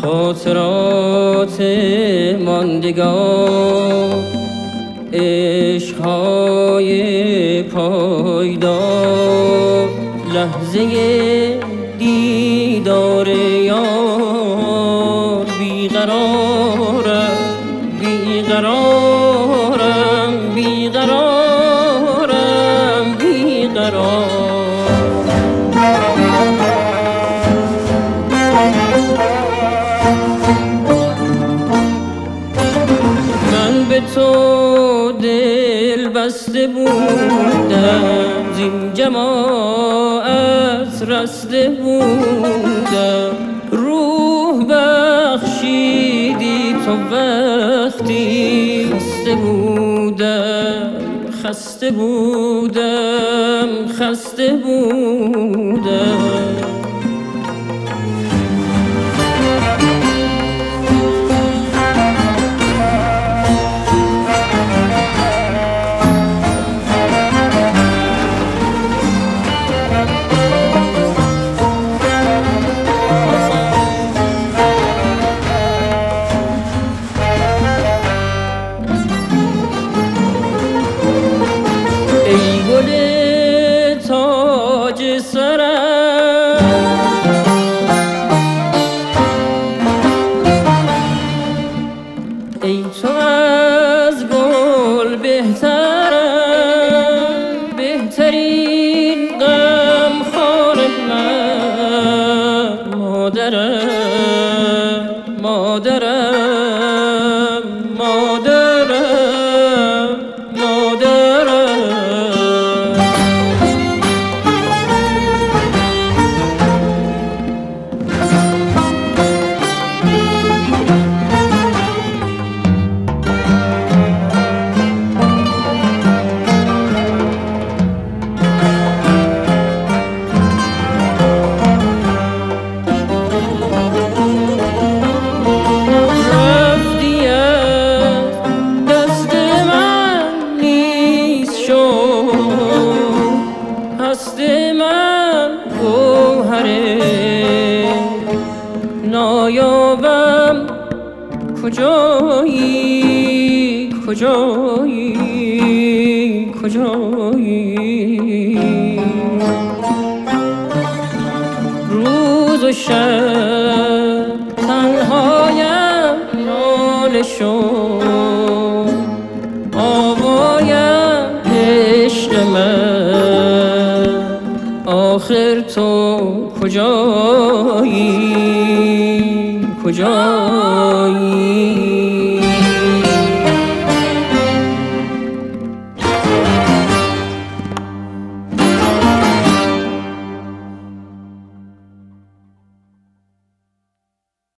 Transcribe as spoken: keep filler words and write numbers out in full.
خاطرات ماندگار، عشقهای پایدار، لحظه دیدار یار. بیقرارم بیقرارم بیقرارم بیقرار. من به تو دل بسته بودم، زین جماعت رسته بودم. روح بخشیدی تو وقتی خسته بودم، خسته بودم، خسته بودم. ای گل تاج سرم، ای تو از گل بهترم، بهترین غمخوار من. مادرم مادرم مادرم مادرم. هست من گوهره نایابم، کجایی کجایی کجایی. روز و شب تنهایم ناله شد، آوایم عشق من. آخر تو کجایی کجایی.